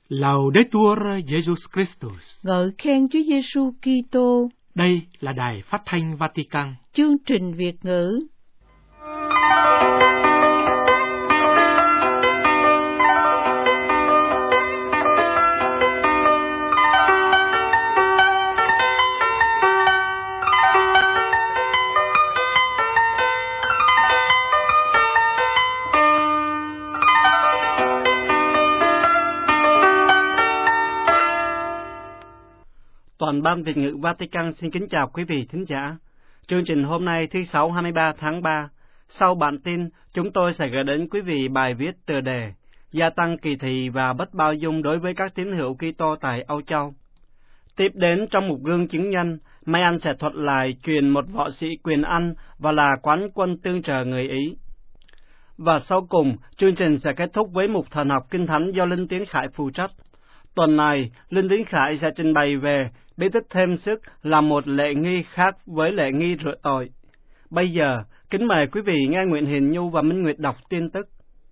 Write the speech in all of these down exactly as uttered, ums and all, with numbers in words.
Laudetur Jesus Christus. Ngợi khen Chúa Giêsu Kitô. Đây là Đài Phát thanh Vatican. Chương trình Việt ngữ. Toàn ban Việt ngữ Vatican xin kính chào quý vị thính giả. Chương trình hôm nay thứ Sáu hai mươi ba tháng ba. Sau bản tin, chúng tôi sẽ gửi đến quý vị bài viết tựa đề Gia tăng kỳ thị và bất bao dung đối với các tín hữu Kitô tại Âu Châu. Tiếp đến trong một gương chứng nhân, Mai Anh sẽ thuật lại chuyện một võ sĩ quyền Anh và là quán quân tương trợ người Ý. Và sau cùng, chương trình sẽ kết thúc với mục thần học kinh thánh do Linh Tiến Khải phụ trách. Tuần này, Linh Tiến Khải sẽ trình bày về bí tích thêm sức là một lễ nghi khác với lễ nghi rửa tội. Bây giờ, kính mời quý vị nghe Nguyễn Hiền Nhu và Minh Nguyệt đọc tin tức.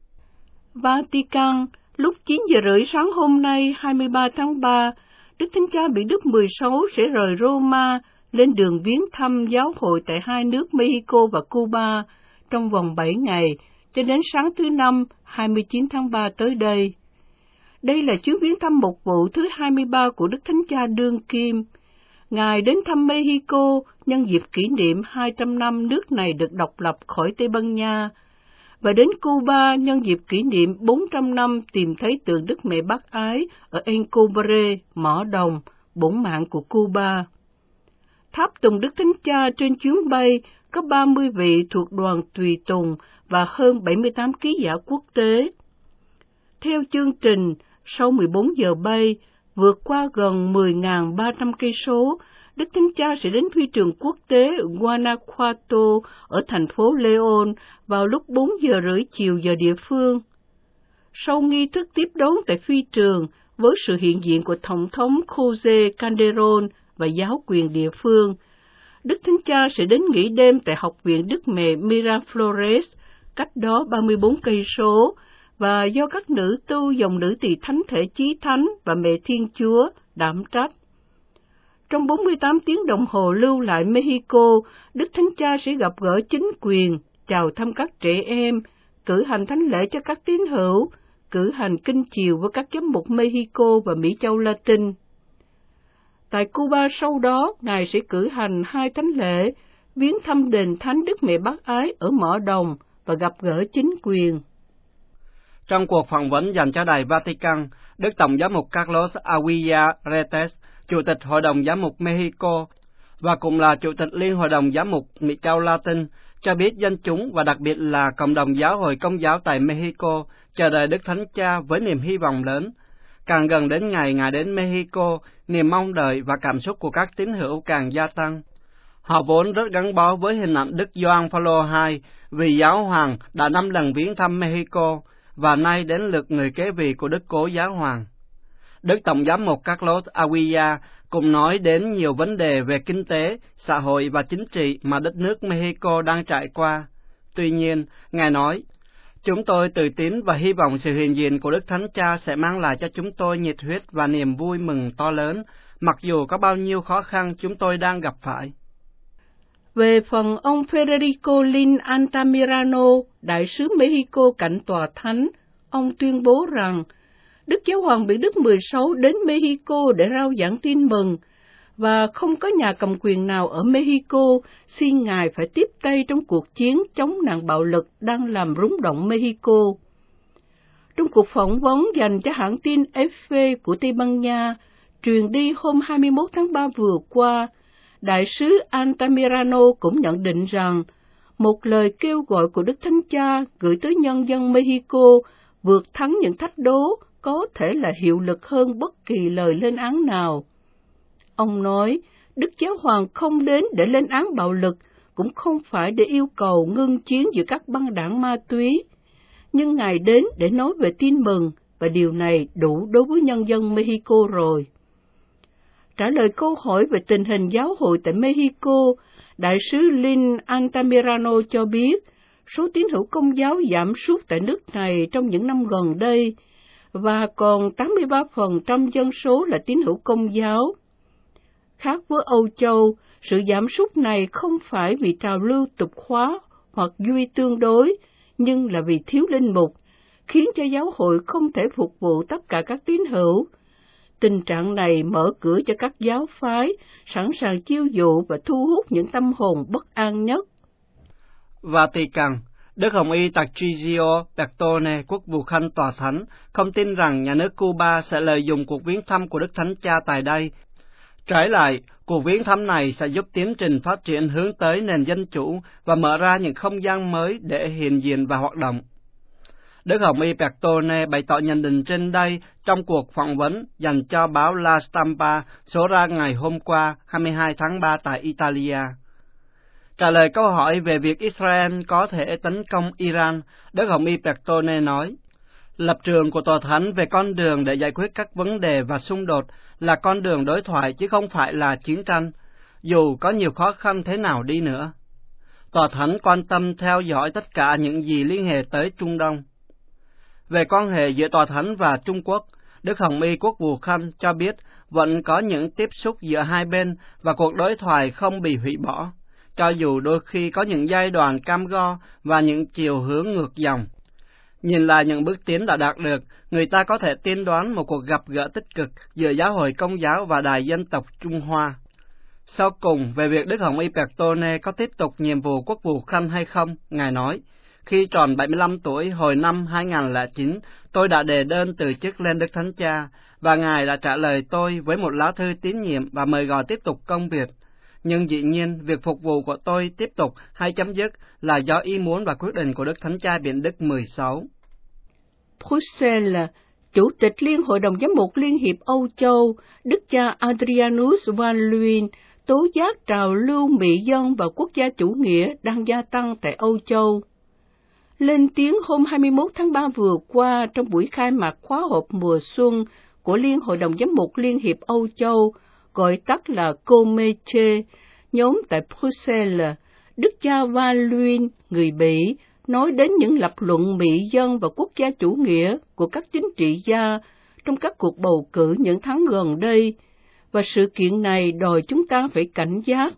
Vatican, lúc chín giờ rưỡi sáng hôm nay hai mươi ba tháng ba, Đức Thánh Cha Benedict Đức mười sáu sẽ rời Roma lên đường viếng thăm giáo hội tại hai nước Mexico và Cuba trong vòng bảy ngày, cho đến sáng thứ Năm hai mươi chín tháng ba tới đây. Đây là chuyến viếng thăm mục vụ thứ hai mươi ba của Đức Thánh Cha đương kim. Ngài đến thăm Mexico nhân dịp kỷ niệm hai trăm năm nước này được độc lập khỏi Tây Ban Nha, và đến Cuba nhân dịp kỷ niệm bốn trăm năm tìm thấy tượng Đức Mẹ Bác Ái ở El Cobre, mỏ đồng, bổn mạng của Cuba. Tháp tùng Đức Thánh Cha trên chuyến bay có ba mươi vị thuộc đoàn tùy tùng và hơn bảy mươi tám ký giả quốc tế. Theo chương trình, sau mười bốn giờ bay, vượt qua gần mười nghìn ba trăm cây số, Đức Thánh Cha sẽ đến phi trường quốc tế Guanajuato ở thành phố León vào lúc bốn giờ rưỡi chiều giờ địa phương. Sau nghi thức tiếp đón tại phi trường với sự hiện diện của Tổng thống José Calderón và giáo quyền địa phương, Đức Thánh Cha sẽ đến nghỉ đêm tại Học viện Đức Mẹ Miraflores, cách đó ba mươi bốn cây số, và do các nữ tu dòng nữ tỳ thánh thể chí thánh và Mẹ Thiên Chúa đảm trách. Trong bốn mươi tám tiếng đồng hồ lưu lại Mexico, Đức Thánh Cha sẽ gặp gỡ chính quyền, chào thăm các trẻ em, cử hành thánh lễ cho các tín hữu, cử hành kinh chiều với các giám mục Mexico và Mỹ Châu Latin. Tại Cuba sau đó, Ngài sẽ cử hành hai thánh lễ, viếng thăm đền thánh Đức Mẹ Bác Ái ở mỏ đồng và gặp gỡ chính quyền. Trong cuộc phỏng vấn dành cho Đài Vatican, Đức Tổng giám mục Carlos Aguilar Retes, Chủ tịch Hội đồng Giám mục Mexico và cũng là Chủ tịch Liên Hội đồng Giám mục Mỹ Châu Latin, cho biết dân chúng và đặc biệt là cộng đồng giáo hội Công giáo tại Mexico chờ đợi Đức Thánh Cha với niềm hy vọng lớn. Càng gần đến ngày Ngài đến Mexico, niềm mong đợi và cảm xúc của các tín hữu càng gia tăng. Họ vốn rất gắn bó với hình ảnh Đức Gioan Phaolô hai, vì giáo hoàng đã năm lần viếng thăm Mexico, và nay đến lượt người kế vị của Đức Cố Giáo Hoàng. Đức Tổng giám mục Carlos Aguilar cũng nói đến nhiều vấn đề về kinh tế, xã hội và chính trị mà đất nước Mexico đang trải qua. Tuy nhiên, Ngài nói, chúng tôi tự tin và hy vọng sự hiện diện của Đức Thánh Cha sẽ mang lại cho chúng tôi nhiệt huyết và niềm vui mừng to lớn, mặc dù có bao nhiêu khó khăn chúng tôi đang gặp phải. Về phần ông Federico Lin Altamirano, đại sứ Mexico cạnh tòa thánh, ông tuyên bố rằng Đức Giáo hoàng Benedict Đức mười sáu đến Mexico để rao giảng tin mừng, và không có nhà cầm quyền nào ở Mexico xin Ngài phải tiếp tay trong cuộc chiến chống nạn bạo lực đang làm rúng động Mexico. Trong cuộc phỏng vấn dành cho hãng tin ép pê của Tây Ban Nha, truyền đi hôm hai mươi mốt tháng ba vừa qua, Đại sứ Altamirano cũng nhận định rằng một lời kêu gọi của Đức Thánh Cha gửi tới nhân dân Mexico vượt thắng những thách đố có thể là hiệu lực hơn bất kỳ lời lên án nào. Ông nói, Đức Giáo Hoàng không đến để lên án bạo lực, cũng không phải để yêu cầu ngưng chiến giữa các băng đảng ma túy, nhưng Ngài đến để nói về tin mừng, và điều này đủ đối với nhân dân Mexico rồi. Trả lời câu hỏi về tình hình giáo hội tại Mexico, Đại sứ Lin Altamirano cho biết số tín hữu Công giáo giảm sút tại nước này trong những năm gần đây, và còn tám mươi ba phần trăm dân số là tín hữu Công giáo. Khác với Âu Châu, sự giảm sút này không phải vì trào lưu tục hóa hoặc duy tương đối, nhưng là vì thiếu linh mục, khiến cho giáo hội không thể phục vụ tất cả các tín hữu. Tình trạng này mở cửa cho các giáo phái sẵn sàng chiêu dụ và thu hút những tâm hồn bất an nhất. Vatican, Đức Hồng Y Tarcisio Bertone, quốc vụ khanh tòa thánh, không tin rằng nhà nước Cuba sẽ lợi dụng cuộc viếng thăm của Đức Thánh Cha tại đây. Trái lại, cuộc viếng thăm này sẽ giúp tiến trình phát triển hướng tới nền dân chủ và mở ra những không gian mới để hiện diện và hoạt động. Đức Hồng Y Bertone bày tỏ nhận định trên đây trong cuộc phỏng vấn dành cho báo La Stampa số ra ngày hôm qua, hai mươi hai tháng ba tại Italia. Trả lời câu hỏi về việc Israel có thể tấn công Iran, Đức Hồng Y Bertone nói, lập trường của Tòa Thánh về con đường để giải quyết các vấn đề và xung đột là con đường đối thoại chứ không phải là chiến tranh, dù có nhiều khó khăn thế nào đi nữa. Tòa Thánh quan tâm theo dõi tất cả những gì liên hệ tới Trung Đông. Về quan hệ giữa Tòa Thánh và Trung Quốc, Đức Hồng Y Quốc vụ khanh cho biết vẫn có những tiếp xúc giữa hai bên và cuộc đối thoại không bị hủy bỏ, cho dù đôi khi có những giai đoạn cam go và những chiều hướng ngược dòng. Nhìn lại những bước tiến đã đạt được, người ta có thể tiên đoán một cuộc gặp gỡ tích cực giữa Giáo hội Công giáo và Đài Dân tộc Trung Hoa. Sau cùng, về việc Đức Hồng Y Bertone có tiếp tục nhiệm vụ quốc vụ khanh hay không, Ngài nói, khi tròn bảy mươi lăm tuổi hồi năm hai nghìn không trăm lẻ chín, tôi đã đề đơn từ chức lên Đức Thánh Cha, và Ngài đã trả lời tôi với một lá thư tín nhiệm và mời gọi tiếp tục công việc. Nhưng dĩ nhiên, việc phục vụ của tôi tiếp tục hay chấm dứt là do ý muốn và quyết định của Đức Thánh Cha Biển Đức mười sáu. Bruxelles, Chủ tịch Liên Hội đồng Giám mục Liên hiệp Âu Châu, Đức cha Adrianus Van Luyn, tố giác trào lưu mị dân và quốc gia chủ nghĩa đang gia tăng tại Âu Châu. Lên tiếng hôm hai mươi mốt tháng ba vừa qua trong buổi khai mạc khóa họp mùa xuân của Liên Hội đồng Giám mục Liên hiệp Âu Châu, gọi tắt là Comeche, nhóm tại Bruxelles, Đức cha Van Luyn, người Bỉ, nói đến những lập luận mị dân và quốc gia chủ nghĩa của các chính trị gia trong các cuộc bầu cử những tháng gần đây, và sự kiện này đòi chúng ta phải cảnh giác.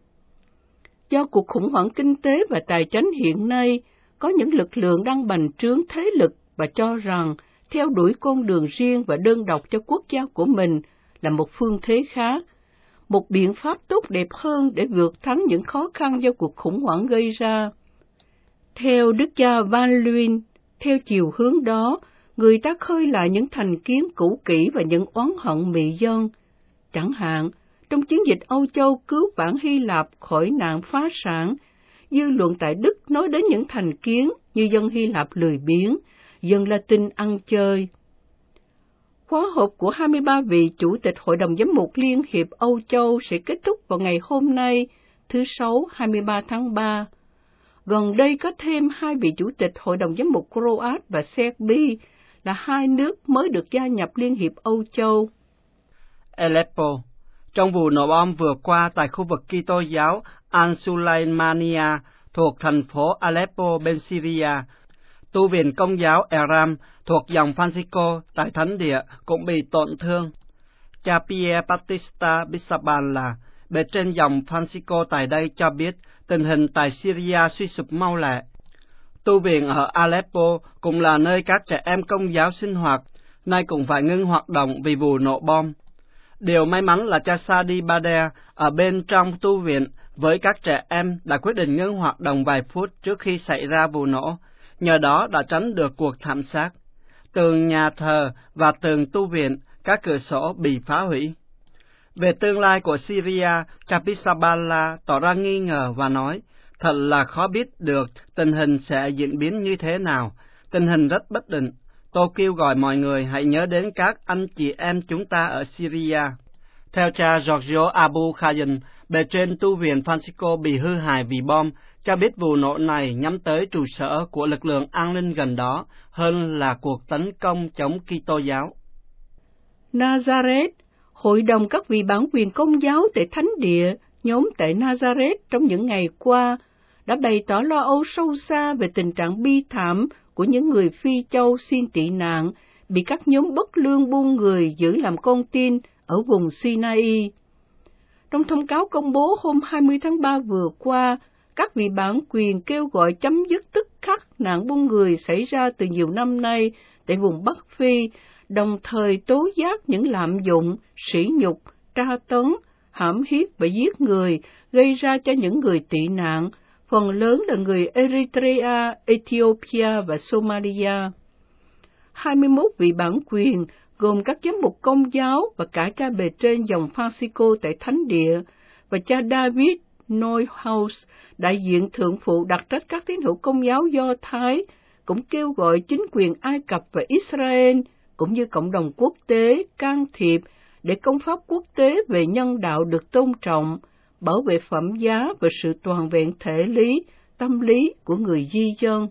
Do cuộc khủng hoảng kinh tế và tài chính hiện nay, có những lực lượng đang bành trướng thế lực và cho rằng theo đuổi con đường riêng và đơn độc cho quốc gia của mình là một phương thế khác, một biện pháp tốt đẹp hơn để vượt thắng những khó khăn do cuộc khủng hoảng gây ra. Theo Đức cha Van Luyn, theo chiều hướng đó, người ta khơi lại những thành kiến cũ kỹ và những oán hận mị dân. Chẳng hạn, trong chiến dịch Âu Châu cứu vãn Hy Lạp khỏi nạn phá sản, dư luận tại Đức nói đến những thành kiến như dân Hy Lạp lười biếng, dân Latin ăn chơi. Khóa họp của hai mươi ba vị Chủ tịch Hội đồng Giám mục Liên hiệp Âu Châu sẽ kết thúc vào ngày hôm nay, thứ Sáu hai mươi ba tháng ba. Gần đây có thêm hai vị Chủ tịch Hội đồng Giám mục Croat và Serbia là hai nước mới được gia nhập Liên hiệp Âu Châu. Aleppo. Trong vụ nổ bom vừa qua tại khu vực Kitô giáo Al-Sulaimania thuộc thành phố Aleppo bên Syria, tu viện Công giáo Eram thuộc dòng Francisco tại thánh địa cũng bị tổn thương. Cha Pierre Battista Bisaballa, bề trên dòng Francisco tại đây cho biết tình hình tại Syria suy sụp mau lẹ. Tu viện ở Aleppo cũng là nơi các trẻ em Công giáo sinh hoạt, nay cũng phải ngưng hoạt động vì vụ nổ bom. Điều may mắn là cha Sadi Bader ở bên trong tu viện với các trẻ em đã quyết định ngưng hoạt động vài phút trước khi xảy ra vụ nổ, nhờ đó đã tránh được cuộc thảm sát. Tường nhà thờ và tường tu viện, các cửa sổ bị phá hủy. Về tương lai của Syria, cha Pisabala tỏ ra nghi ngờ và nói, thật là khó biết được tình hình sẽ diễn biến như thế nào, tình hình rất bất định. Tôi kêu gọi mọi người hãy nhớ đến các anh chị em chúng ta ở Syria. Theo cha Giorgio Abu Khayan, bề trên tu viện Francisco bị hư hại vì bom, cho biết vụ nổ này nhắm tới trụ sở của lực lượng an ninh gần đó hơn là cuộc tấn công chống Kitô giáo. Nazareth, Hội đồng các vị bản quyền Công giáo tại Thánh địa, nhóm tại Nazareth trong những ngày qua, đã bày tỏ lo âu sâu xa về tình trạng bi thảm của những người Phi Châu xin tị nạn bị các nhóm bất lương buôn người giữ làm con tin ở vùng Sinai. Trong thông cáo công bố hôm hai mươi tháng ba vừa qua, các vị bản quyền kêu gọi chấm dứt tức khắc nạn buôn người xảy ra từ nhiều năm nay tại vùng Bắc Phi, đồng thời tố giác những lạm dụng, sỉ nhục, tra tấn, hãm hiếp và giết người gây ra cho những người tị nạn, phần lớn là người Eritrea, Ethiopia và Somalia. hai mươi mốt vị bản quyền, gồm các giám mục Công giáo và cả cha bề trên dòng Francisco tại Thánh Địa, và cha David Neuhaus, đại diện thượng phụ đặc trách các tín hữu Công giáo Do Thái, cũng kêu gọi chính quyền Ai Cập và Israel, cũng như cộng đồng quốc tế can thiệp để công pháp quốc tế về nhân đạo được tôn trọng, bảo vệ phẩm giá và sự toàn vẹn thể lý, tâm lý của người di dân.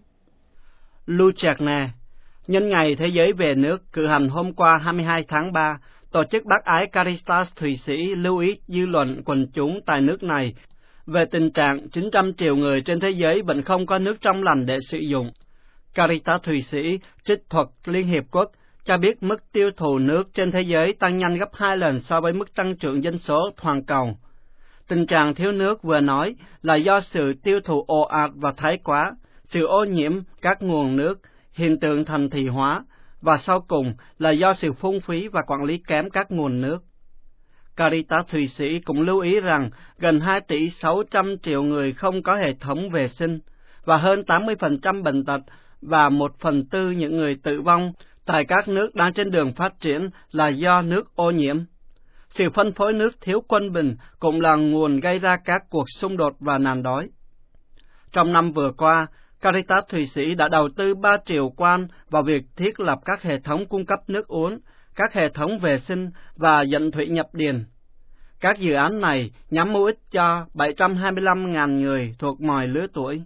Lucerna, nhân ngày Thế giới về nước cử hành hôm qua hai mươi hai tháng ba, tổ chức bác ái Caritas Thụy Sĩ lưu ý dư luận quần chúng tại nước này về tình trạng chín trăm triệu người trên thế giới vẫn không có nước trong lành để sử dụng. Caritas Thụy Sĩ trích thuật Liên Hiệp Quốc cho biết mức tiêu thụ nước trên thế giới tăng nhanh gấp hai lần so với mức tăng trưởng dân số toàn cầu. Tình trạng thiếu nước vừa nói là do sự tiêu thụ ồ ạt và thái quá, sự ô nhiễm các nguồn nước, hiện tượng thành thị hóa, và sau cùng là do sự phung phí và quản lý kém các nguồn nước. Caritas Thụy Sĩ cũng lưu ý rằng gần hai tỷ sáu trăm triệu người không có hệ thống vệ sinh, và hơn tám mươi phần trăm bệnh tật và một phần tư những người tử vong tại các nước đang trên đường phát triển là do nước ô nhiễm. Sự phân phối nước thiếu quân bình cũng là nguồn gây ra các cuộc xung đột và nạn đói. Trong năm vừa qua, Caritas Thụy Sĩ đã đầu tư ba triệu quan vào việc thiết lập các hệ thống cung cấp nước uống, các hệ thống vệ sinh và dẫn thủy nhập điền. Các dự án này nhắm mục đích cho bảy trăm hai mươi lăm nghìn người thuộc mọi lứa tuổi.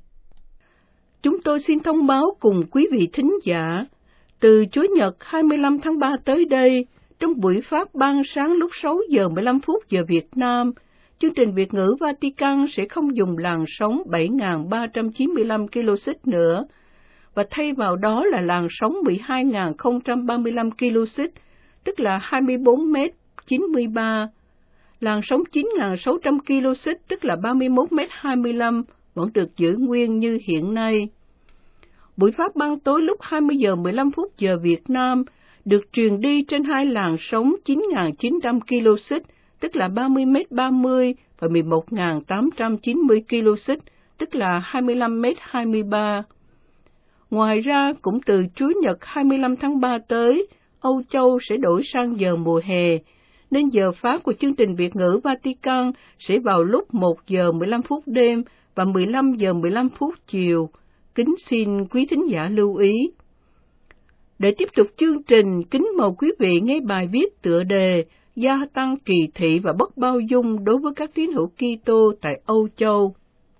Chúng tôi xin thông báo cùng quý vị thính giả, từ Chủ nhật hai mươi lăm tháng ba tới đây, trong buổi phát ban sáng lúc sáu giờ mười lăm phút giờ Việt Nam, chương trình Việt ngữ Vatican sẽ không dùng làn sóng bảy nghìn ba trăm chín mươi lăm ki lô xích nữa, và thay vào đó là làn sóng mười hai nghìn không trăm ba mươi lăm ki lô xích, tức là hai mươi bốn mét chín mươi ba. Làn sóng chín nghìn sáu trăm ki lô xích, tức là ba mươi mốt mét hai mươi lăm, vẫn được giữ nguyên như hiện nay. Buổi phát ban tối lúc hai mươi giờ mười lăm phút giờ Việt Nam được truyền đi trên hai làn sóng chín nghìn chín trăm ki lô xích, tức là ba mươi mét ba mươi, và mười một nghìn tám trăm chín mươi ki lô xích, tức là hai mươi lăm mét hai mươi ba. Ngoài ra, cũng từ Chủ nhật hai mươi lăm tháng ba tới, Âu Châu sẽ đổi sang giờ mùa hè, nên giờ phát của chương trình Việt ngữ Vatican sẽ vào lúc một giờ mười lăm phút đêm và mười lăm giờ mười lăm phút chiều. Kính xin quý thính giả lưu ý. Để tiếp tục chương trình, kính mời quý vị nghe bài viết tựa đề Gia tăng kỳ thị và bất bao dung đối với các tín hữu Kitô tại Âu Châu.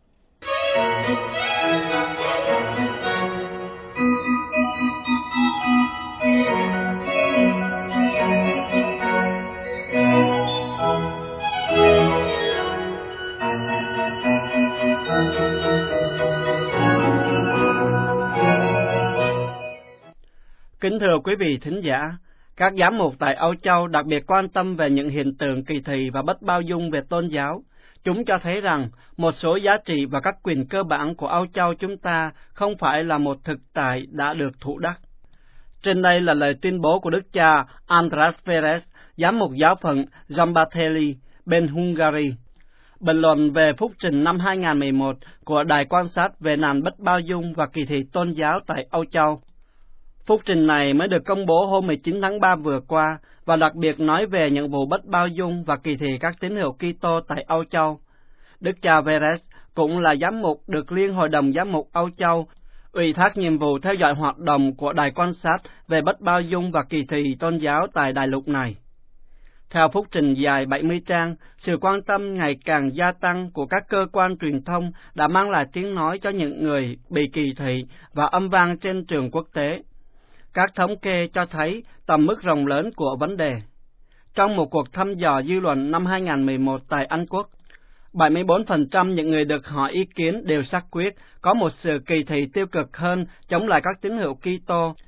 Kính thưa quý vị thính giả, các giám mục tại Âu Châu đặc biệt quan tâm về những hiện tượng kỳ thị và bất bao dung về tôn giáo. Chúng cho thấy rằng một số giá trị và các quyền cơ bản của Âu Châu chúng ta không phải là một thực tại đã được thụ đắc. Trên đây là lời tuyên bố của Đức cha András Perez, giám mục giáo phận Szombathely, bên Hungary. Bình luận về phúc trình năm hai nghìn không trăm mười một của Đài quan sát về nạn bất bao dung và kỳ thị tôn giáo tại Âu Châu. Phúc trình này mới được công bố hôm mười chín tháng ba vừa qua và đặc biệt nói về những vụ bất bao dung và kỳ thị các tín hữu Kitô tại Âu Châu. Đức cha Perez cũng là giám mục được Liên Hội đồng Giám mục Âu Châu ủy thác nhiệm vụ theo dõi hoạt động của Đài quan sát về bất bao dung và kỳ thị tôn giáo tại đại lục này. Theo phúc trình dài bảy mươi trang, sự quan tâm ngày càng gia tăng của các cơ quan truyền thông đã mang lại tiếng nói cho những người bị kỳ thị và âm vang trên trường quốc tế. Các thống kê cho thấy tầm mức rộng lớn của vấn đề. Trong một cuộc thăm dò dư luận năm hai nghìn không trăm mười một tại Anh Quốc, bảy mươi bốn phần trăm những người được hỏi ý kiến đều xác quyết có một sự kỳ thị tiêu cực hơn chống lại các tín hữu Kitô,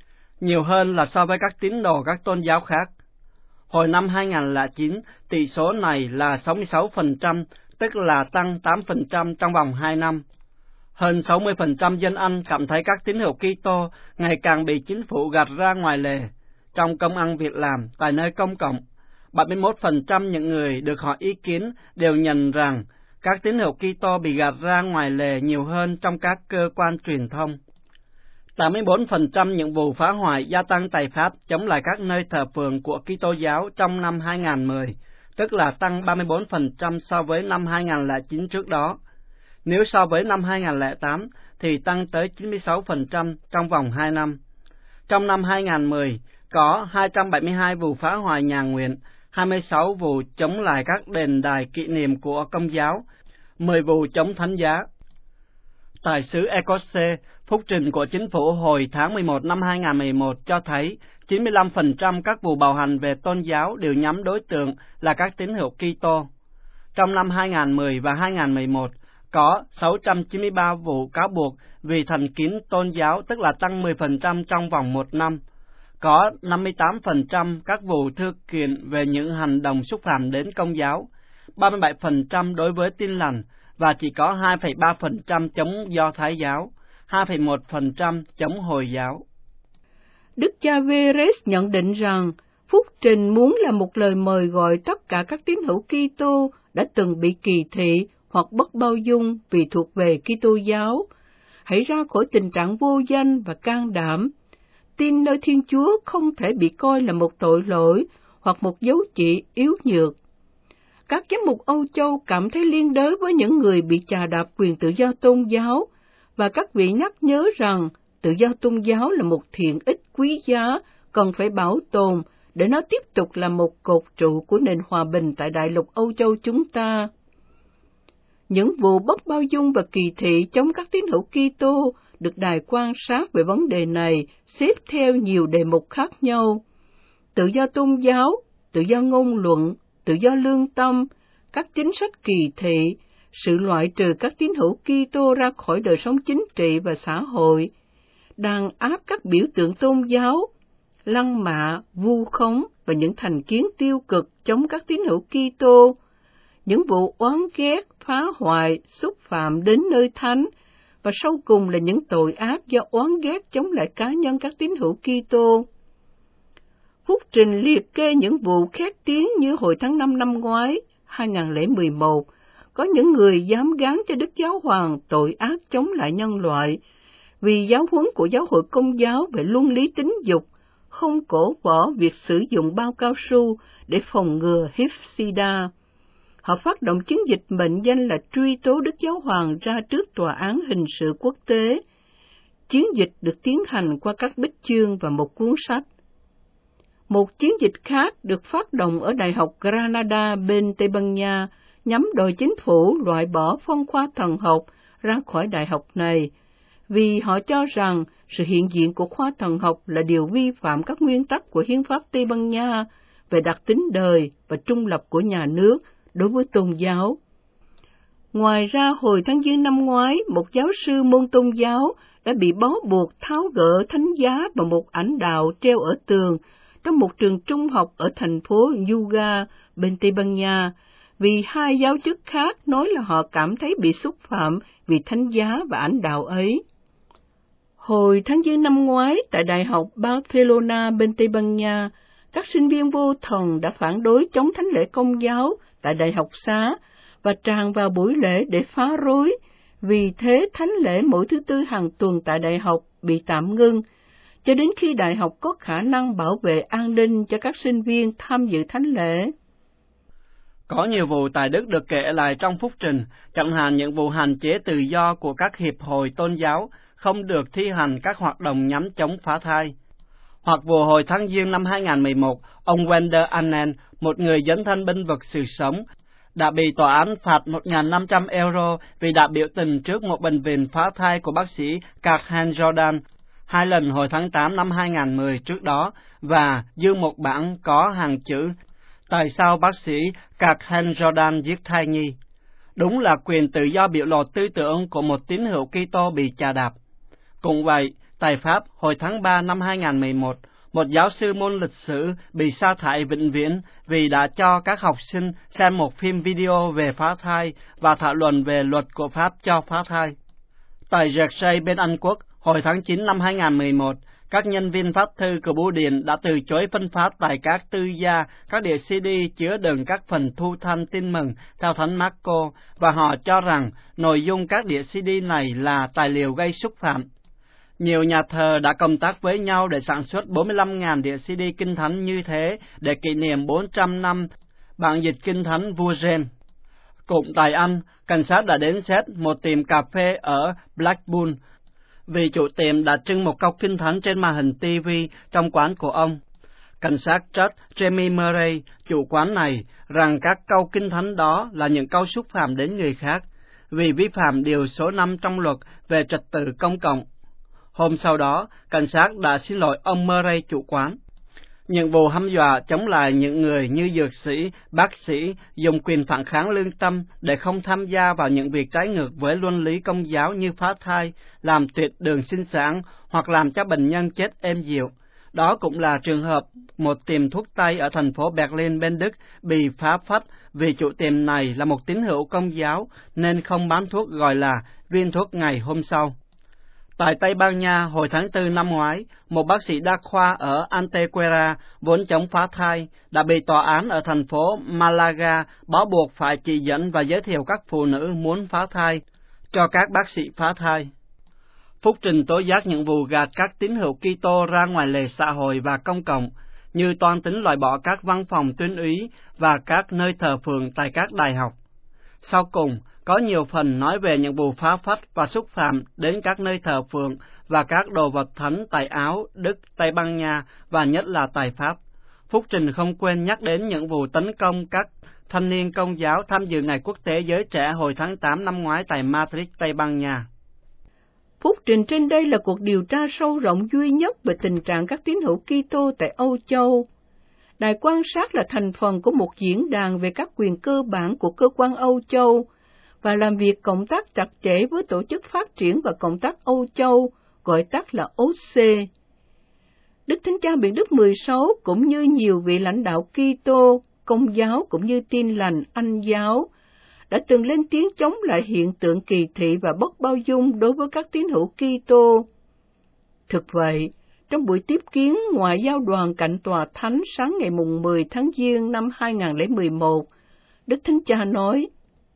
nhiều hơn là so với các tín đồ các tôn giáo khác. Hồi năm hai nghìn lẻ chín, tỷ số này là sáu mươi sáu phần trăm, tức là tăng tám phần trăm trong vòng hai năm. Hơn sáu mươi phần trăm dân Anh cảm thấy các tín hữu Kitô ngày càng bị chính phủ gạt ra ngoài lề, trong công ăn việc làm, tại nơi công cộng. bảy mươi mốt phần trăm những người được hỏi ý kiến đều nhận rằng các tín hữu Kitô bị gạt ra ngoài lề nhiều hơn trong các cơ quan truyền thông. tám mươi bốn phần trăm những vụ phá hoại gia tăng tại Pháp chống lại các nơi thờ phượng của Kitô giáo trong năm hai nghìn mười, tức là tăng ba mươi bốn phần trăm so với năm hai nghìn lẻ chín trước đó. Nếu so với năm hai nghìn lẻ tám thì tăng tới chín mươi sáu phần trăm trong vòng hai năm. Trong năm hai nghìn mười, có hai trăm bảy mươi hai vụ phá hoại nhà nguyện, hai mươi sáu vụ chống lại các đền đài kỷ niệm của Công giáo, mười vụ chống thánh giá. Tại xứ Ecosse, phúc trình của chính phủ hồi tháng mười một năm hai nghìn mười một cho thấy chín mươi lăm phần trăm các vụ bạo hành về tôn giáo đều nhắm đối tượng là các tín hữu Kitô. Trong năm hai nghìn mười và hai nghìn mười một, có sáu trăm chín mươi ba vụ cáo buộc vì thành kín tôn giáo, tức là tăng mười phần trăm trong vòng một năm. Có năm mươi tám phần trăm các vụ thư kiện về những hành động xúc phạm đến Công giáo, ba mươi bảy phần trăm đối với Tin lành, và chỉ có hai phẩy ba phần trăm chống Do Thái giáo, hai phẩy một phần trăm chống Hồi giáo. Đức cha Verres nhận định rằng phúc trình muốn là một lời mời gọi tất cả các tín hữu Kitô đã từng bị kỳ thị hoặc bất bao dung vì thuộc về Kitô giáo, hãy ra khỏi tình trạng vô danh và can đảm. Tin nơi Thiên Chúa không thể bị coi là một tội lỗi hoặc một dấu chỉ yếu nhược. Các giám mục Âu Châu cảm thấy liên đới với những người bị chà đạp quyền tự do tôn giáo, và các vị nhắc nhớ rằng tự do tôn giáo là một thiện ích quý giá, cần phải bảo tồn để nó tiếp tục là một cột trụ của nền hòa bình tại đại lục Âu Châu chúng ta. Những vụ bất bao dung và kỳ thị chống các tín hữu Kitô được đài quan sát về vấn đề này xếp theo nhiều đề mục khác nhau: tự do tôn giáo, tự do ngôn luận, tự do lương tâm, các chính sách kỳ thị, sự loại trừ các tín hữu Kitô ra khỏi đời sống chính trị và xã hội, đàn áp các biểu tượng tôn giáo, lăng mạ, vu khống và những thành kiến tiêu cực chống các tín hữu Kitô, những vụ oán ghét, phá hoại, xúc phạm đến nơi thánh, và sau cùng là những tội ác do oán ghét chống lại cá nhân các tín hữu Kitô. Phúc trình liệt kê những vụ khét tiếng như hồi tháng năm năm ngoái, hai nghìn lẻ mười một, có những người dám gán cho Đức Giáo Hoàng tội ác chống lại nhân loại, vì giáo huấn của giáo hội Công giáo về luân lý tính dục không cổ võ việc sử dụng bao cao su để phòng ngừa H I V-Sida. Họ phát động chiến dịch mệnh danh là truy tố Đức Giáo Hoàng ra trước Tòa án Hình sự Quốc tế. Chiến dịch được tiến hành qua các bích chương và một cuốn sách. Một chiến dịch khác được phát động ở Đại học Granada bên Tây Ban Nha nhắm đòi chính phủ loại bỏ phân khoa thần học ra khỏi đại học này, vì họ cho rằng sự hiện diện của khoa thần học là điều vi phạm các nguyên tắc của hiến pháp Tây Ban Nha về đặc tính đời và trung lập của nhà nước đối với tôn giáo. Ngoài ra, hồi tháng Giêng năm ngoái, một giáo sư môn tôn giáo đã bị bó buộc tháo gỡ thánh giá và một ảnh đạo treo ở tường trong một trường trung học ở thành phố Yuga bên Tây Ban Nha, vì hai giáo chức khác nói là họ cảm thấy bị xúc phạm vì thánh giá và ảnh đạo ấy. Hồi tháng Giêng năm ngoái, tại Đại học Barcelona bên Tây Ban Nha, các sinh viên vô thần đã phản đối chống thánh lễ Công giáo tại Đại học xá và tràn vào buổi lễ để phá rối. Vì thế, thánh lễ mỗi thứ tư hàng tuần tại đại học bị tạm ngưng, cho đến khi đại học có khả năng bảo vệ an ninh cho các sinh viên tham dự thánh lễ. Có nhiều vụ tại Đức được kể lại trong phúc trình, chẳng hạn những vụ hạn chế tự do của các hiệp hội tôn giáo, không được thi hành các hoạt động nhắm chống phá thai. Hoặc vụ hồi tháng Giêng năm hai nghìn mười một, ông Wender Annen, một người dấn thân bênh vực sự sống, đã bị tòa án phạt một nghìn năm trăm euro vì đã biểu tình trước một bệnh viện phá thai của bác sĩ Karl-Heinz Jordan hai lần hồi tháng tám năm hai nghìn mười trước đó, và dư một bản có hàng chữ "Tại sao bác sĩ Karl-Heinz Jordan giết thai nhi?" Đúng là quyền tự do biểu lộ tư tưởng của một tín hữu Kitô bị chà đạp. Cũng vậy, tại Pháp hồi tháng ba năm hai nghìn không trăm mười một, một giáo sư môn lịch sử bị sa thải vĩnh viễn vì đã cho các học sinh xem một phim video về phá thai và thảo luận về luật của Pháp cho phá thai. Tại Jersey bên Anh Quốc, hồi tháng chín năm hai nghìn không trăm mười một, các nhân viên phát thư của bưu điện đã từ chối phân phát tại các tư gia các đĩa xê đê chứa đựng các phần thu thanh tin mừng theo Thánh Marco, và họ cho rằng nội dung các đĩa xê đê này là tài liệu gây xúc phạm. Nhiều nhà thờ đã cộng tác với nhau để sản xuất bốn mươi lăm nghìn đĩa xê đê Kinh Thánh như thế để kỷ niệm bốn trăm năm bản dịch Kinh Thánh vua James. Cũng tại Anh, cảnh sát đã đến xét một tiệm cà phê ở Blackpool vì chủ tiệm đã trưng một câu Kinh Thánh trên màn hình ti vi trong quán của ông. Cảnh sát trách Jamie Murray, chủ quán này, rằng các câu Kinh Thánh đó là những câu xúc phạm đến người khác, vì vi phạm điều số năm trong luật về trật tự công cộng. Hôm sau đó, cảnh sát đã xin lỗi ông Murray, chủ quán. Những vụ hăm dọa chống lại những người như dược sĩ, bác sĩ dùng quyền phản kháng lương tâm để không tham gia vào những việc trái ngược với luân lý công giáo như phá thai, làm tuyệt đường sinh sản hoặc làm cho bệnh nhân chết êm dịu. Đó cũng là trường hợp một tiệm thuốc Tây ở thành phố Berlin bên Đức bị phá phách vì chủ tiệm này là một tín hữu công giáo nên không bán thuốc gọi là viên thuốc ngày hôm sau. Tại Tây Ban Nha, hồi tháng tư năm ngoái, một bác sĩ đa khoa ở Antequera, vốn chống phá thai, đã bị tòa án ở thành phố Malaga bó buộc phải chỉ dẫn và giới thiệu các phụ nữ muốn phá thai cho các bác sĩ phá thai. Phúc trình tố giác những vụ gạt các tín hữu Kitô ra ngoài lề xã hội và công cộng, như toan tính loại bỏ các văn phòng tuyên úy và các nơi thờ phượng tại các đại học. Sau cùng, có nhiều phần nói về những vụ phá phách và xúc phạm đến các nơi thờ phượng và các đồ vật thánh tại Áo, Đức, Tây Ban Nha và nhất là tại Pháp. Phúc trình không quên nhắc đến những vụ tấn công các thanh niên công giáo tham dự Ngày Quốc tế Giới Trẻ hồi tháng tám năm ngoái tại Madrid, Tây Ban Nha. Phúc trình trên đây là cuộc điều tra sâu rộng duy nhất về tình trạng các tín hữu Kitô tại Âu Châu. Đài quan sát là thành phần của một diễn đàn về các quyền cơ bản của cơ quan Âu Châu và làm việc cộng tác chặt chẽ với Tổ chức Phát triển và Cộng tác Âu Châu, gọi tắt là O C. Đức Thánh Cha Benedict Đức mười sáu cũng như nhiều vị lãnh đạo Kitô, Công giáo cũng như Tin lành Anh giáo đã từng lên tiếng chống lại hiện tượng kỳ thị và bất bao dung đối với các tín hữu Kitô. Thực vậy, trong buổi tiếp kiến ngoại giao đoàn cạnh tòa thánh sáng ngày mùng mười tháng Giêng năm hai nghìn không trăm mười một, Đức Thánh Cha nói: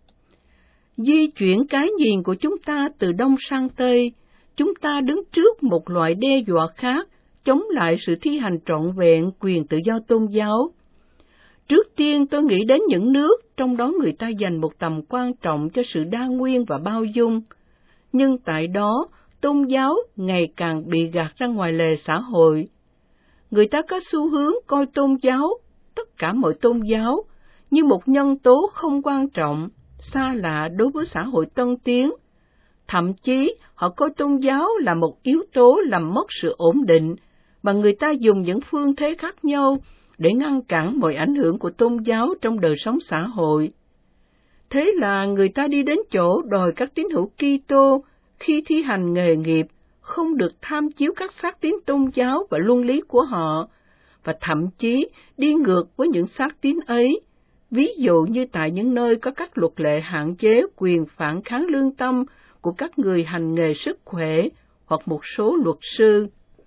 Di chuyển cái nhìn của chúng ta từ Đông sang Tây, chúng ta đứng trước một loại đe dọa khác, chống lại sự thi hành trọn vẹn quyền tự do tôn giáo. Trước tiên tôi nghĩ đến những nước, trong đó người ta dành một tầm quan trọng cho sự đa nguyên và bao dung. Nhưng tại đó, tôn giáo ngày càng bị gạt ra ngoài lề xã hội. Người ta có xu hướng coi tôn giáo, tất cả mọi tôn giáo, như một nhân tố không quan trọng, xa lạ đối với xã hội tân tiến. Thậm chí, họ coi tôn giáo là một yếu tố làm mất sự ổn định, và người ta dùng những phương thế khác nhau để ngăn cản mọi ảnh hưởng của tôn giáo trong đời sống xã hội. Thế là người ta đi đến chỗ đòi các tín hữu Kitô khi thi hành nghề nghiệp không được tham chiếu các xác tín tôn giáo và luân lý của họ, và thậm chí đi ngược với những xác tín ấy, ví dụ như tại những nơi có các luật lệ hạn chế quyền phản kháng lương tâm của các người hành nghề sức khỏe hoặc một số luật sư.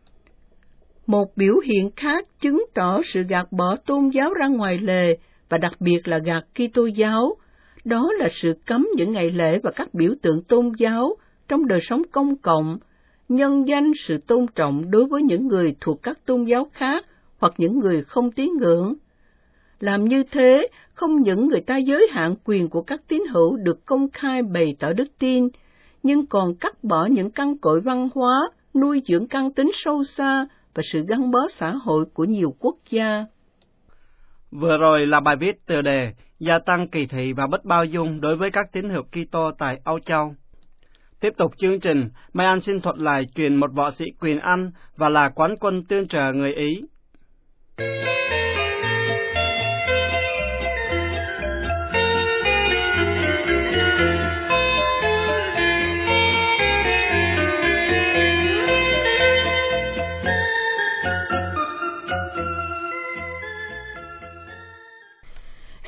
Một biểu hiện khác chứng tỏ sự gạt bỏ tôn giáo ra ngoài lề, và đặc biệt là gạt Kitô giáo, đó là sự cấm những ngày lễ và các biểu tượng tôn giáo trong đời sống công cộng, nhân danh sự tôn trọng đối với những người thuộc các tôn giáo khác hoặc những người không tín ngưỡng. Làm như thế, không những người ta giới hạn quyền của các tín hữu được công khai bày tỏ đức tin, nhưng còn cắt bỏ những căn cội văn hóa, nuôi dưỡng căn tính sâu xa và sự gắn bó xã hội của nhiều quốc gia. Vừa rồi là bài viết tựa đề Gia tăng kỳ thị và bất bao dung đối với các tín hữu Kitô tại Âu Châu. Tiếp tục chương trình, Mai Anh xin thuật lại chuyện một võ sĩ quyền Anh và là quán quân tương trợ người Ý.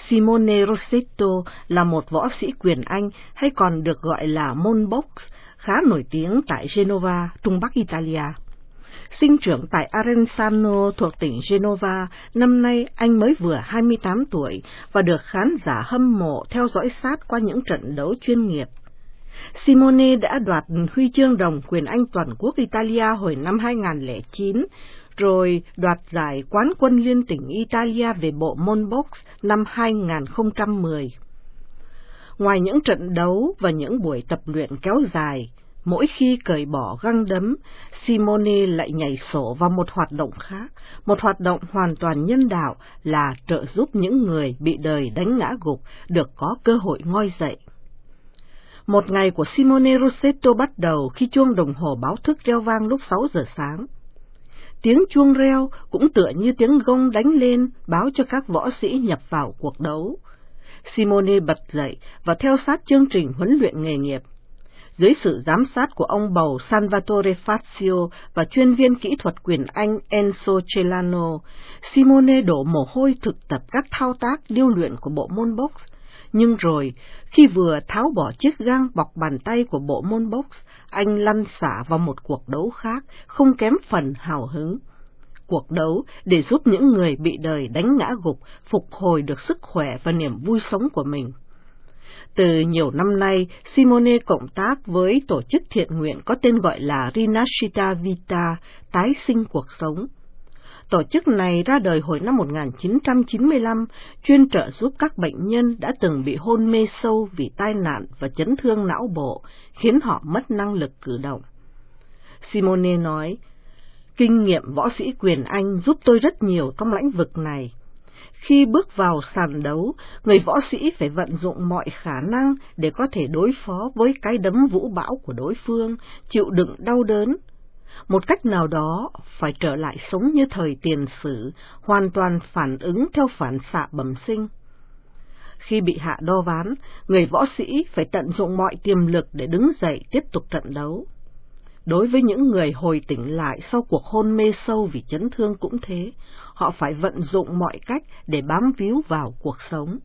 Simone Rosetto là một võ sĩ quyền Anh hay còn được gọi là môn box, khá nổi tiếng tại Genova, Trung Bắc Italia. Sinh trưởng tại Arenzano thuộc tỉnh Genova, năm nay anh mới vừa hai mươi tám tuổi và được khán giả hâm mộ theo dõi sát qua những trận đấu chuyên nghiệp. Simone đã đoạt huy chương đồng quyền Anh toàn quốc Italia hồi năm hai không không chín, rồi đoạt giải quán quân liên tỉnh Italia về bộ môn box năm hai không một không. Ngoài những trận đấu và những buổi tập luyện kéo dài, mỗi khi cởi bỏ găng đấm, Simone lại nhảy sổ vào một hoạt động khác, một hoạt động hoàn toàn nhân đạo là trợ giúp những người bị đời đánh ngã gục được có cơ hội ngoi dậy. Một ngày của Simone Rosetto bắt đầu khi chuông đồng hồ báo thức reo vang lúc sáu giờ sáng. Tiếng chuông reo cũng tựa như tiếng gong đánh lên báo cho các võ sĩ nhập vào cuộc đấu. Simone bật dậy và theo sát chương trình huấn luyện nghề nghiệp. Dưới sự giám sát của ông bầu Salvatore Fazio và chuyên viên kỹ thuật quyền Anh Enzo Celano, Simone đổ mồ hôi thực tập các thao tác điêu luyện của bộ môn box. Nhưng rồi, khi vừa tháo bỏ chiếc găng bọc bàn tay của bộ môn box, anh lăn xả vào một cuộc đấu khác, không kém phần hào hứng. Cuộc đấu để giúp những người bị đời đánh ngã gục phục hồi được sức khỏe và niềm vui sống của mình. Từ nhiều năm nay, Simone cộng tác với tổ chức thiện nguyện có tên gọi là Rinascita Vita, tái sinh cuộc sống. Tổ chức này ra đời hồi năm một nghìn chín trăm chín mươi lăm, chuyên trợ giúp các bệnh nhân đã từng bị hôn mê sâu vì tai nạn và chấn thương não bộ, khiến họ mất năng lực cử động. Simone nói, kinh nghiệm võ sĩ quyền Anh giúp tôi rất nhiều trong lĩnh vực này. Khi bước vào sàn đấu, người võ sĩ phải vận dụng mọi khả năng để có thể đối phó với cái đấm vũ bão của đối phương, chịu đựng đau đớn. Một cách nào đó phải trở lại sống như thời tiền sử, hoàn toàn phản ứng theo phản xạ bẩm sinh. Khi bị hạ đo ván, người võ sĩ phải tận dụng mọi tiềm lực để đứng dậy tiếp tục trận đấu. Đối với những người hồi tỉnh lại sau cuộc hôn mê sâu vì chấn thương cũng thế, họ phải vận dụng mọi cách để bám víu vào cuộc sống.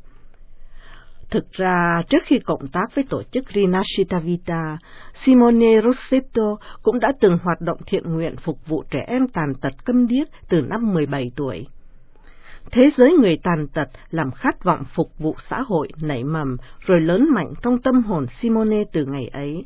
Thực ra, trước khi cộng tác với tổ chức Rinascita Vita, Simone Rosetto cũng đã từng hoạt động thiện nguyện phục vụ trẻ em tàn tật câm điếc từ năm mười bảy tuổi. Thế giới người tàn tật làm khát vọng phục vụ xã hội nảy mầm rồi lớn mạnh trong tâm hồn Simone từ ngày ấy.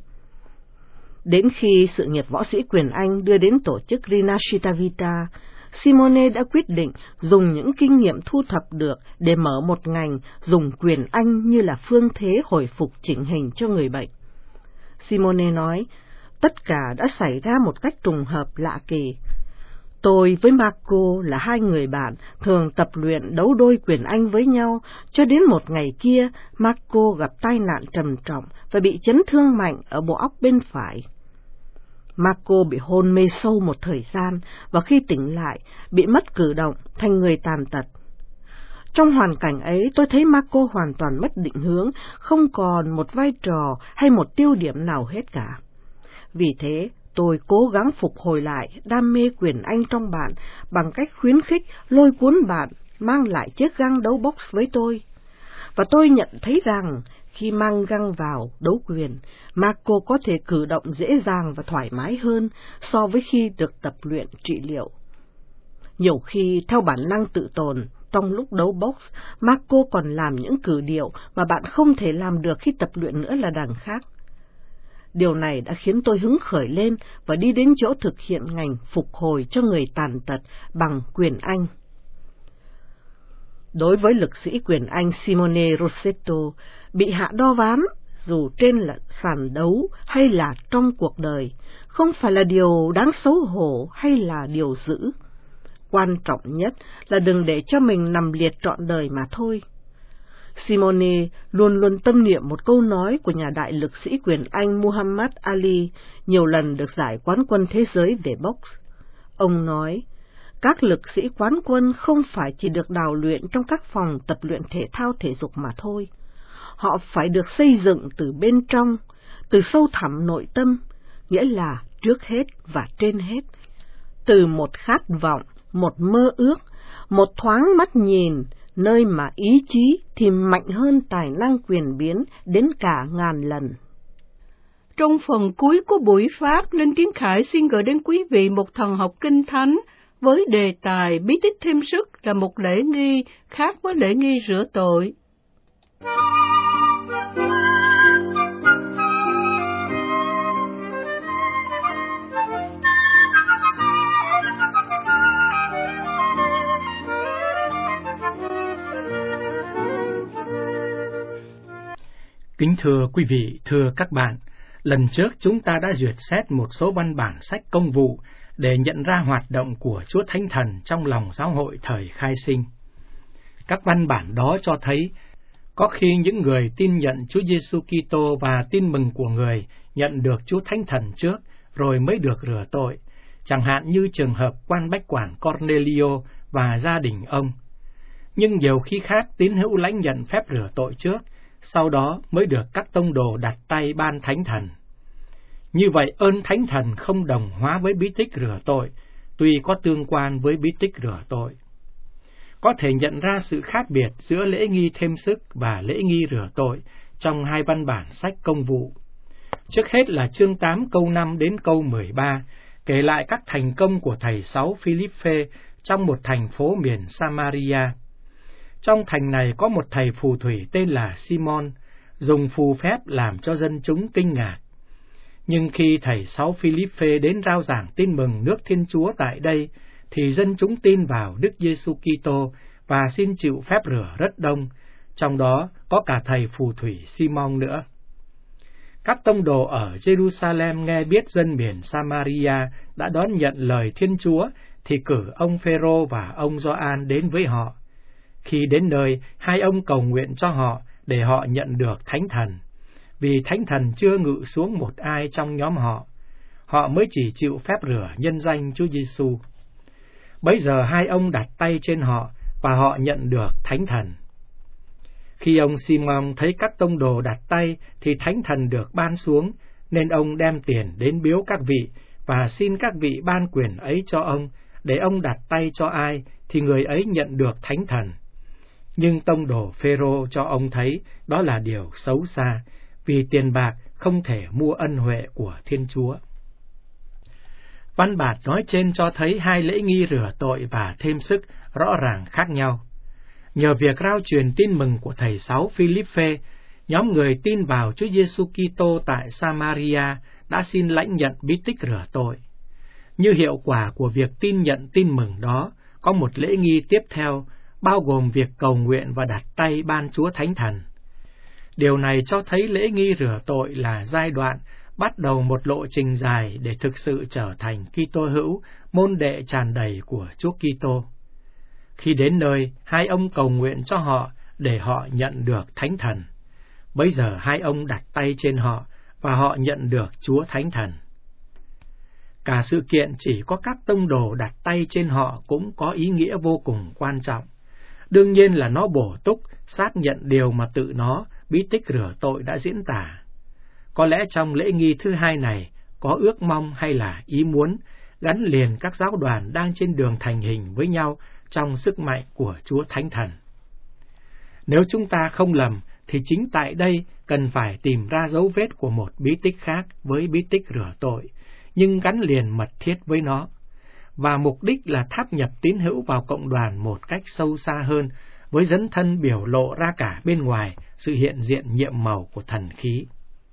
Đến khi sự nghiệp võ sĩ quyền Anh đưa đến tổ chức Rinascita Vita, Simone đã quyết định dùng những kinh nghiệm thu thập được để mở một ngành dùng quyền Anh như là phương thế hồi phục chỉnh hình cho người bệnh. Simone nói, tất cả đã xảy ra một cách trùng hợp lạ kỳ. Tôi với Marco là hai người bạn thường tập luyện đấu đôi quyền Anh với nhau, cho đến một ngày kia Marco gặp tai nạn trầm trọng và bị chấn thương mạnh ở bộ óc bên phải. Marco bị hôn mê sâu một thời gian và khi tỉnh lại bị mất cử động thành người tàn tật. Trong hoàn cảnh ấy tôi thấy Marco hoàn toàn mất định hướng, không còn một vai trò hay một tiêu điểm nào hết cả. Vì thế tôi cố gắng phục hồi lại đam mê quyền Anh trong bạn bằng cách khuyến khích lôi cuốn bạn mang lại chiếc găng đấu box với tôi. Và tôi nhận thấy rằng khi mang găng vào đấu quyền, Marco có thể cử động dễ dàng và thoải mái hơn so với khi được tập luyện trị liệu. Nhiều khi, theo bản năng tự tồn, trong lúc đấu box, Marco còn làm những cử điệu mà bạn không thể làm được khi tập luyện nữa là đằng khác. Điều này đã khiến tôi hứng khởi lên và đi đến chỗ thực hiện ngành phục hồi cho người tàn tật bằng quyền Anh. Đối với lực sĩ quyền Anh Simone Rosetto, bị hạ đo ván, dù trên là sàn đấu hay là trong cuộc đời, không phải là điều đáng xấu hổ hay là điều dữ. Quan trọng nhất là đừng để cho mình nằm liệt trọn đời mà thôi. Simone luôn luôn tâm niệm một câu nói của nhà đại lực sĩ quyền Anh Muhammad Ali, nhiều lần được giải quán quân thế giới về box. Ông nói, các lực sĩ quán quân không phải chỉ được đào luyện trong các phòng tập luyện thể thao thể dục mà thôi. Họ phải được xây dựng từ bên trong, từ sâu thẳm nội tâm, nghĩa là trước hết và trên hết. Từ một khát vọng, một mơ ước, một thoáng mắt nhìn, nơi mà ý chí thì mạnh hơn tài năng quyền biến đến cả ngàn lần. Trong phần cuối của buổi phát, Linh Tiến Khải xin gửi đến quý vị một thần học kinh thánh với đề tài bí tích thêm sức là một lễ nghi khác với lễ nghi rửa tội. Kính thưa quý vị, thưa các bạn, lần trước chúng ta đã duyệt xét một số văn bản sách công vụ để nhận ra hoạt động của Chúa Thánh Thần trong lòng giáo hội thời khai sinh. Các văn bản đó cho thấy, có khi những người tin nhận Chúa Giêsu Kitô và tin mừng của người nhận được Chúa Thánh Thần trước, rồi mới được rửa tội, chẳng hạn như trường hợp quan bách quản Cornelio và gia đình ông. Nhưng nhiều khi khác, tín hữu lãnh nhận phép rửa tội trước, sau đó mới được các tông đồ đặt tay ban Thánh Thần. Như vậy, ơn Thánh Thần không đồng hóa với bí tích rửa tội, tuy có tương quan với bí tích rửa tội. Có thể nhận ra sự khác biệt giữa lễ nghi thêm sức và lễ nghi rửa tội trong hai văn bản sách công vụ. Trước hết là chương tám câu năm đến câu mười ba, kể lại các thành công của thầy Sáu Philippe trong một thành phố miền Samaria. Trong thành này có một thầy phù thủy tên là Simon, dùng phù phép làm cho dân chúng kinh ngạc. Nhưng khi thầy Sáu Philippe đến rao giảng tin mừng nước Thiên Chúa tại đây, thì dân chúng tin vào Đức Giêsu Kitô và xin chịu phép rửa rất đông, trong đó có cả thầy phù thủy Simon nữa. Các tông đồ ở Jerusalem nghe biết dân miền Samaria đã đón nhận lời Thiên Chúa, thì cử ông Phêrô và ông Gioan đến với họ. Khi đến nơi, hai ông cầu nguyện cho họ để họ nhận được Thánh Thần, vì Thánh Thần chưa ngự xuống một ai trong nhóm họ. Họ mới chỉ chịu phép rửa nhân danh Chúa Giêsu. Bấy giờ hai ông đặt tay trên họ và họ nhận được Thánh Thần. Khi ông Simon thấy các tông đồ đặt tay thì Thánh Thần được ban xuống, nên ông đem tiền đến biếu các vị và xin các vị ban quyền ấy cho ông, để ông đặt tay cho ai thì người ấy nhận được Thánh Thần. Nhưng tông đồ Phêrô cho ông thấy đó là điều xấu xa, vì tiền bạc không thể mua ân huệ của Thiên Chúa. Văn bản nói trên cho thấy hai lễ nghi rửa tội và thêm sức rõ ràng khác nhau. Nhờ việc rao truyền tin mừng của thầy Sáu Philippe, nhóm người tin vào Chúa Giêsu Kitô tại Samaria đã xin lãnh nhận bí tích rửa tội. Như hiệu quả của việc tin nhận tin mừng đó, có một lễ nghi tiếp theo, bao gồm việc cầu nguyện và đặt tay ban Chúa Thánh Thần. Điều này cho thấy lễ nghi rửa tội là giai đoạn bắt đầu một lộ trình dài để thực sự trở thành Kitô hữu, môn đệ tràn đầy của Chúa Kitô. Khi đến nơi, hai ông cầu nguyện cho họ để họ nhận được Thánh Thần. Bấy giờ hai ông đặt tay trên họ và họ nhận được Chúa Thánh Thần. Cả sự kiện chỉ có các tông đồ đặt tay trên họ cũng có ý nghĩa vô cùng quan trọng. Đương nhiên là nó bổ túc, xác nhận điều mà tự nó, bí tích rửa tội đã diễn tả. Có lẽ trong lễ nghi thứ hai này có ước mong hay là ý muốn gắn liền các giáo đoàn đang trên đường thành hình với nhau trong sức mạnh của Chúa Thánh Thần. Nếu chúng ta không lầm, thì chính tại đây cần phải tìm ra dấu vết của một bí tích khác với bí tích rửa tội, nhưng gắn liền mật thiết với nó, và mục đích là tháp nhập tín hữu vào cộng đoàn một cách sâu xa hơn, với dấn thân biểu lộ ra cả bên ngoài sự hiện diện nhiệm màu của thần khí.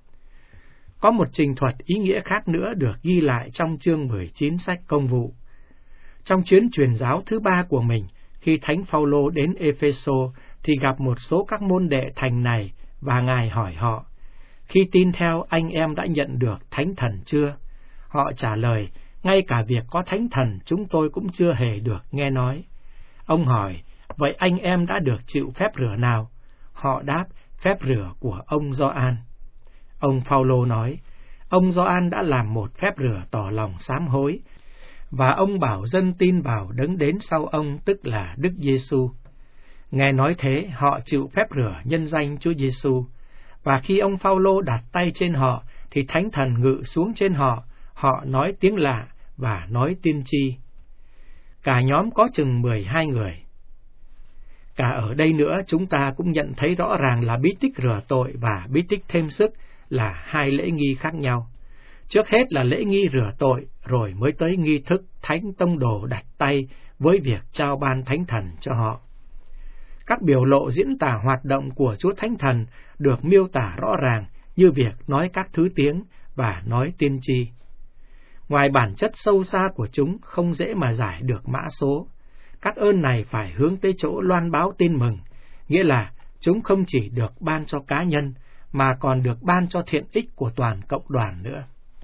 Có một trình thuật ý nghĩa khác nữa được ghi lại trong chương mười chín sách Công vụ. Trong chuyến truyền giáo thứ ba của mình, khi Thánh Phaolô đến Ê-phê-sô thì gặp một số các môn đệ thành này và Ngài hỏi họ: khi tin theo, anh em đã nhận được Thánh Thần chưa? Họ trả lời: ngay cả việc có Thánh Thần chúng tôi cũng chưa hề được nghe nói. Ông hỏi: vậy anh em đã được chịu phép rửa nào? Họ đáp: phép rửa của ông Gioan. Ông Phaolô nói: ông Gioan đã làm một phép rửa tỏ lòng sám hối, và ông bảo dân tin vào đấng đến sau ông, tức là Đức Giêsu. Nghe nói thế, họ chịu phép rửa nhân danh Chúa Giêsu, và khi ông Phaolô đặt tay trên họ, thì Thánh Thần ngự xuống trên họ, họ nói tiếng lạ và nói tiên tri. Cả nhóm có chừng mười hai người. Cả ở đây nữa chúng ta cũng nhận thấy rõ ràng là bí tích rửa tội và bí tích thêm sức là hai lễ nghi khác nhau. Trước hết là lễ nghi rửa tội, rồi mới tới nghi thức thánh tông đồ đặt tay với việc trao ban thánh thần cho họ. Các biểu lộ diễn tả hoạt động của Chúa Thánh Thần được miêu tả rõ ràng như việc nói các thứ tiếng và nói tiên tri. Ngoài bản chất sâu xa của chúng không dễ mà giải được mã số, các ơn này phải hướng tới chỗ loan báo tin mừng, nghĩa là chúng không chỉ được ban cho cá nhân, mà còn được ban cho thiện ích của toàn cộng đoàn nữa.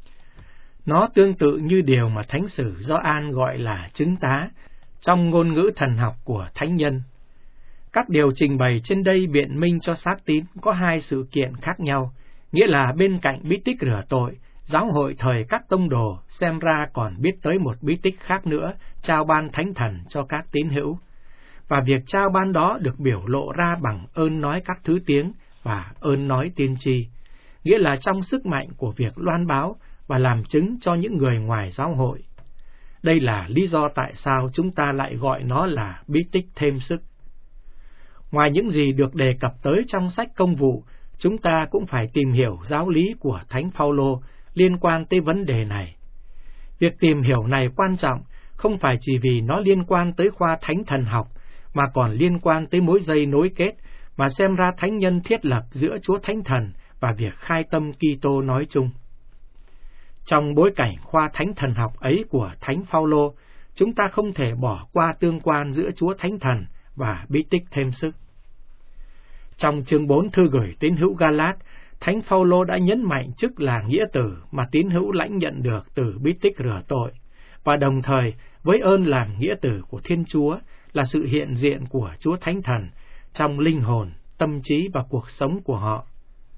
Nó tương tự như điều mà Thánh sử Gioan gọi là chứng tá trong ngôn ngữ thần học của thánh nhân. Các điều trình bày trên đây biện minh cho xác tín có hai sự kiện khác nhau, nghĩa là bên cạnh bí tích rửa tội, giáo hội thời các tông đồ xem ra còn biết tới một bí tích khác nữa, trao ban thánh thần cho các tín hữu. Và việc trao ban đó được biểu lộ ra bằng ơn nói các thứ tiếng và ơn nói tiên tri, nghĩa là trong sức mạnh của việc loan báo và làm chứng cho những người ngoài giáo hội. Đây là lý do tại sao chúng ta lại gọi nó là bí tích thêm sức. Ngoài những gì được đề cập tới trong sách Công vụ, chúng ta cũng phải tìm hiểu giáo lý của Thánh Phaolô liên quan tới vấn đề này. Việc tìm hiểu này quan trọng không phải chỉ vì nó liên quan tới khoa thánh thần học, mà còn liên quan tới mối dây nối kết mà xem ra thánh nhân thiết lập giữa Chúa Thánh Thần và việc khai tâm Kitô nói chung. Trong bối cảnh khoa thánh thần học ấy của Thánh Phaolô, chúng ta không thể bỏ qua tương quan giữa Chúa Thánh Thần và bí tích thêm sức. Trong chương bốn thư gửi tín hữu Ga-lát, Thánh Phaolô đã nhấn mạnh chức là nghĩa tử mà tín hữu lãnh nhận được từ bí tích rửa tội, và đồng thời với ơn làm nghĩa tử của Thiên Chúa là sự hiện diện của Chúa Thánh Thần trong linh hồn, tâm trí và cuộc sống của họ.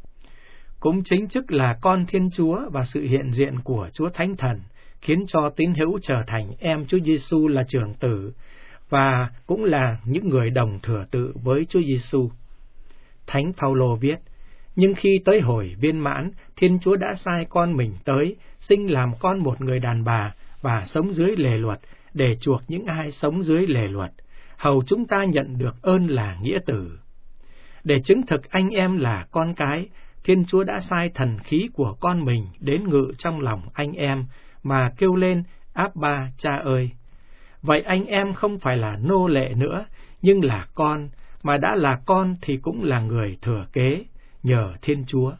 Cũng chính chức là con Thiên Chúa và sự hiện diện của Chúa Thánh Thần khiến cho tín hữu trở thành em Chúa Giêsu là trưởng tử, và cũng là những người đồng thừa tự với Chúa Giêsu. Thánh Phaolô viết: nhưng khi tới hồi viên mãn, Thiên Chúa đã sai con mình tới, sinh làm con một người đàn bà và sống dưới lề luật, để chuộc những ai sống dưới lề luật, hầu chúng ta nhận được ơn là nghĩa tử. Để chứng thực anh em là con cái, Thiên Chúa đã sai thần khí của con mình đến ngự trong lòng anh em, mà kêu lên: Abba, Cha ơi! Vậy anh em không phải là nô lệ nữa, nhưng là con, mà đã là con thì cũng là người thừa kế, nhờ Thiên Chúa.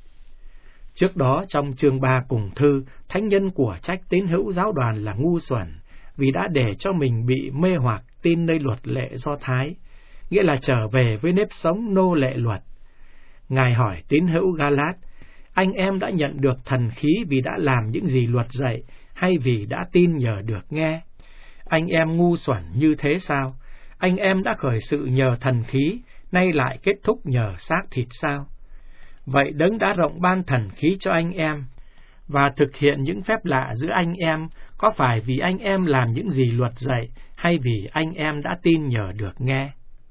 Trước đó trong chương ba cùng thư, thánh nhân của trách tín hữu giáo đoàn là ngu xuẩn, vì đã để cho mình bị mê hoặc tin nơi luật lệ Do Thái, nghĩa là trở về với nếp sống nô lệ luật. Ngài hỏi tín hữu Ga-lát: anh em đã nhận được thần khí vì đã làm những gì luật dạy, hay vì đã tin nhờ được nghe? Anh em ngu xuẩn như thế sao? Anh em đã khởi sự nhờ thần khí, nay lại kết thúc nhờ xác thịt sao? Vậy Đấng đã rộng ban thần khí cho anh em và thực hiện những phép lạ giữa anh em, có phải vì anh em làm những gì luật dạy, hay vì anh em đã tin nhờ được nghe?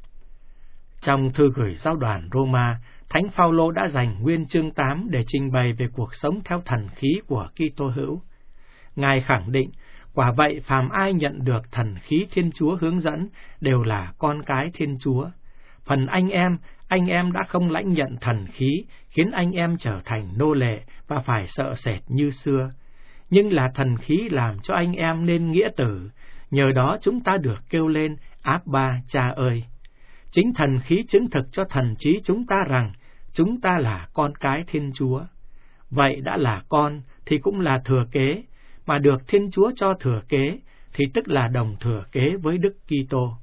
Trong thư gửi giáo đoàn Roma, Thánh Phaolô đã dành nguyên chương tám để trình bày về cuộc sống theo thần khí của Kitô hữu. Ngài khẳng định, quả vậy phàm ai nhận được thần khí Thiên Chúa hướng dẫn đều là con cái Thiên Chúa. Phần anh em, anh em đã không lãnh nhận thần khí, khiến anh em trở thành nô lệ và phải sợ sệt như xưa. Nhưng là thần khí làm cho anh em nên nghĩa tử, nhờ đó chúng ta được kêu lên: Abba, Cha ơi! Chính thần khí chứng thực cho thần trí chúng ta rằng chúng ta là con cái Thiên Chúa. Vậy đã là con thì cũng là thừa kế, mà được Thiên Chúa cho thừa kế thì tức là đồng thừa kế với Đức Kitô.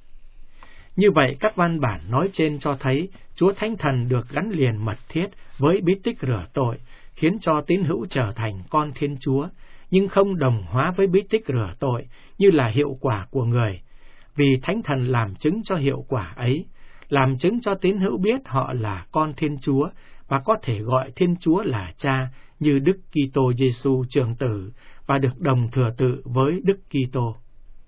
Như vậy, các văn bản nói trên cho thấy Chúa Thánh Thần được gắn liền mật thiết với bí tích rửa tội, khiến cho tín hữu trở thành con Thiên Chúa, nhưng không đồng hóa với bí tích rửa tội như là hiệu quả của người, vì Thánh Thần làm chứng cho hiệu quả ấy, làm chứng cho tín hữu biết họ là con Thiên Chúa và có thể gọi Thiên Chúa là Cha như Đức Kitô Giêsu trưởng tử và được đồng thừa tự với Đức Kitô.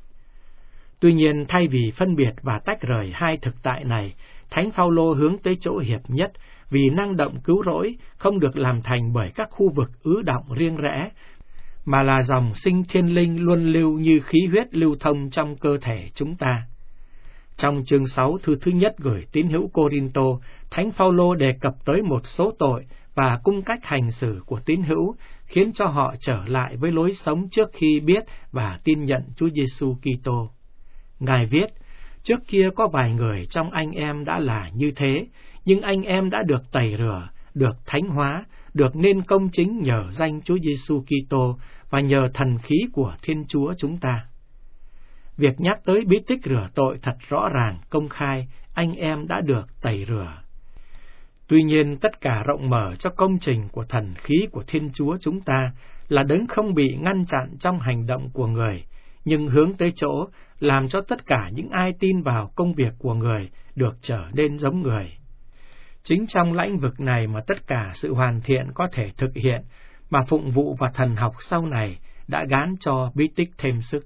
Tuy nhiên, thay vì phân biệt và tách rời hai thực tại này, Thánh Phaolô hướng tới chỗ hiệp nhất, vì năng động cứu rỗi không được làm thành bởi các khu vực ứ động riêng rẽ, mà là dòng sinh thiên linh luân lưu như khí huyết lưu thông trong cơ thể chúng ta. Trong chương sáu thư thứ nhất gửi tín hữu Cô-rin-tô, Thánh Phao-lô đề cập tới một số tội và cung cách hành xử của tín hữu, khiến cho họ trở lại với lối sống trước khi biết và tin nhận Chúa Giêsu Kitô. Ngài viết, trước kia có vài người trong anh em đã là như thế, nhưng anh em đã được tẩy rửa, được thánh hóa, được nên công chính nhờ danh Chúa Giêsu Kitô và nhờ thần khí của Thiên Chúa chúng ta. Việc nhắc tới bí tích rửa tội thật rõ ràng, công khai, anh em đã được tẩy rửa. Tuy nhiên, tất cả rộng mở cho công trình của thần khí của Thiên Chúa chúng ta là đấng không bị ngăn chặn trong hành động của người, nhưng hướng tới chỗ làm cho tất cả những ai tin vào công việc của người được trở nên giống người. Chính trong lãnh vực này mà tất cả sự hoàn thiện có thể thực hiện, mà phụng vụ và thần học sau này đã gán cho bí tích thêm sức.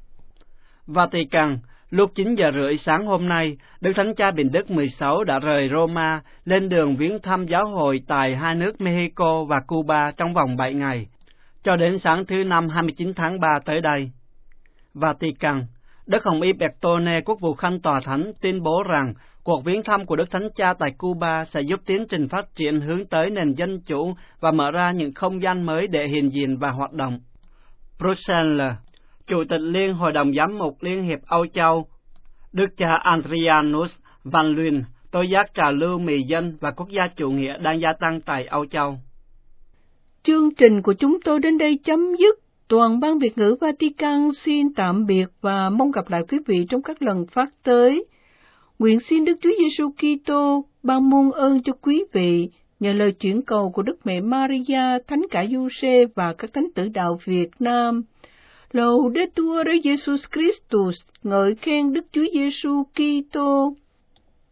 Vatican, lúc chín giờ rưỡi sáng hôm nay, Đức Thánh Cha Bình Đức mười sáu đã rời Roma lên đường viếng thăm giáo hội tại hai nước Mexico và Cuba trong vòng bảy ngày, cho đến sáng thứ Năm hai mươi chín tháng ba tới đây. Vatican, Đức Hồng Y Bertone, Quốc vụ Khanh Tòa Thánh, tuyên bố rằng cuộc viếng thăm của Đức Thánh Cha tại Cuba sẽ giúp tiến trình phát triển hướng tới nền dân chủ và mở ra những không gian mới để hiện diện và hoạt động. Bruxelles, Chủ tịch Liên Hội đồng Giám mục Liên hiệp Âu Châu, Đức cha Adrianus Van Luyn, tố giác trào lưu mì dân và quốc gia chủ nghĩa đang gia tăng tại Âu Châu. Chương trình của chúng tôi đến đây chấm dứt. Toàn ban Việt ngữ Vatican xin tạm biệt và mong gặp lại quý vị trong các lần phát tới. Nguyện xin Đức Chúa Giêsu Kitô ban muôn ơn cho quý vị nhờ lời chuyển cầu của Đức Mẹ Maria, Thánh cả Giuse và các thánh tử đạo Việt Nam. Laudetur Jesus Christus, ngợi khen Đức Chúa Giêsu Kitô.